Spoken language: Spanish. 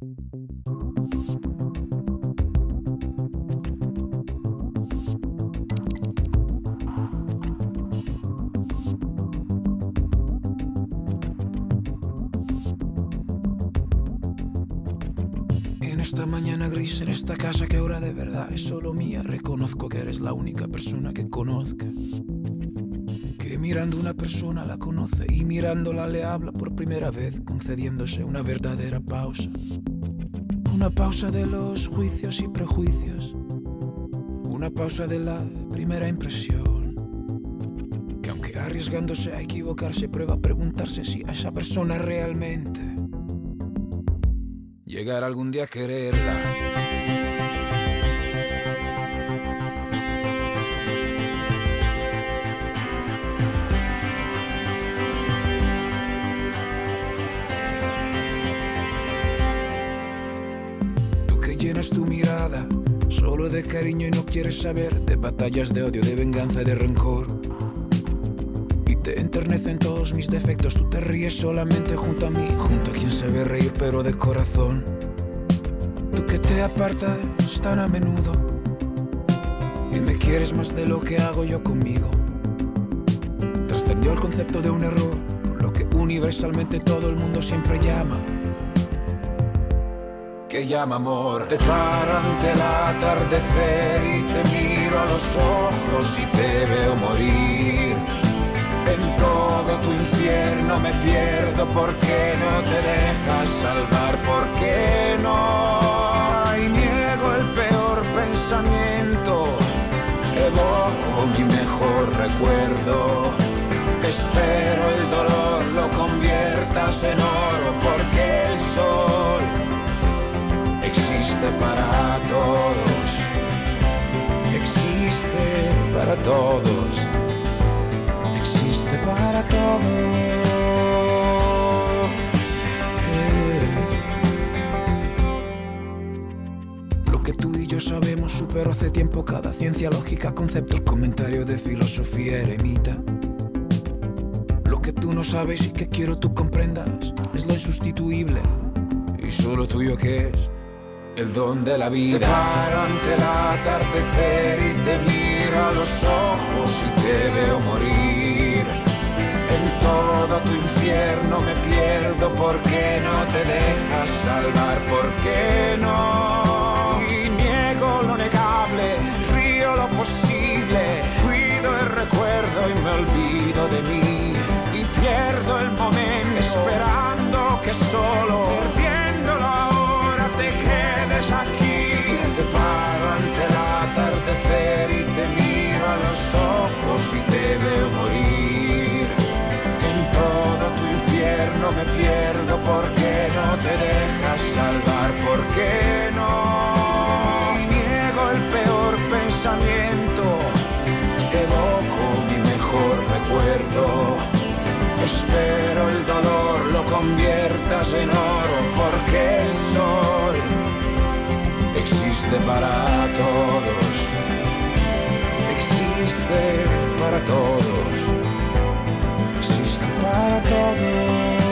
En esta mañana gris, en esta casa que ahora de verdad es solo mía, reconozco que eres la única persona que conozca, que mirando a una persona la conoce y mirándola le habla por primera vez, concediéndose una verdadera pausa. Una pausa de los juicios y prejuicios, una pausa de la primera impresión, que aunque arriesgándose a equivocarse prueba a preguntarse si a esa persona realmente llegar algún día a quererla. Tú que llenas tu mirada solo de cariño y no quieres saber de batallas de odio, de venganza y de rencor. Te enternecen todos mis defectos, tú te ríes solamente junto a mí, junto a quien sabe reír pero de corazón. Tú que te apartas tan a menudo y me quieres más de lo que hago yo conmigo. Trascendió el concepto de un error, lo que universalmente todo el mundo siempre llama, que llama amor. Te paro ante el atardecer y te miro a los ojos y te veo morir. En todo tu infierno me pierdo, ¿por qué no te dejas salvar? ¿Por qué no? Y niego el peor pensamiento, evoco mi mejor recuerdo. Espero el dolor lo conviertas en oro, porque el sol existe para todos, existe para todos. Existe para todos. Lo que tú y yo sabemos superó hace tiempo cada ciencia lógica, concepto, el comentario de filosofía eremita. Lo que tú no sabes y que quiero tú comprendas es lo insustituible y solo tuyo que es el don de la vida. Te paro ante el atardecer y te miro a los ojos y te veo morir. En todo tu infierno me pierdo, ¿por qué no te dejas salvar? ¿Por qué no? Y niego lo negable, río lo posible, cuido el recuerdo y me olvido de mí. Y pierdo el momento esperando que solo, perdiéndolo ahora, te quedes aquí. Te paro ante el atardecer y te miro a los ojos y te veo morir. En todo tu infierno me pierdo, ¿por qué no te dejas salvar? ¿Por qué no? Y niego el peor pensamiento, evoco mi mejor recuerdo. Espero el dolor lo conviertas en oro, porque el sol existe para todos, existe para todos, existe para todos.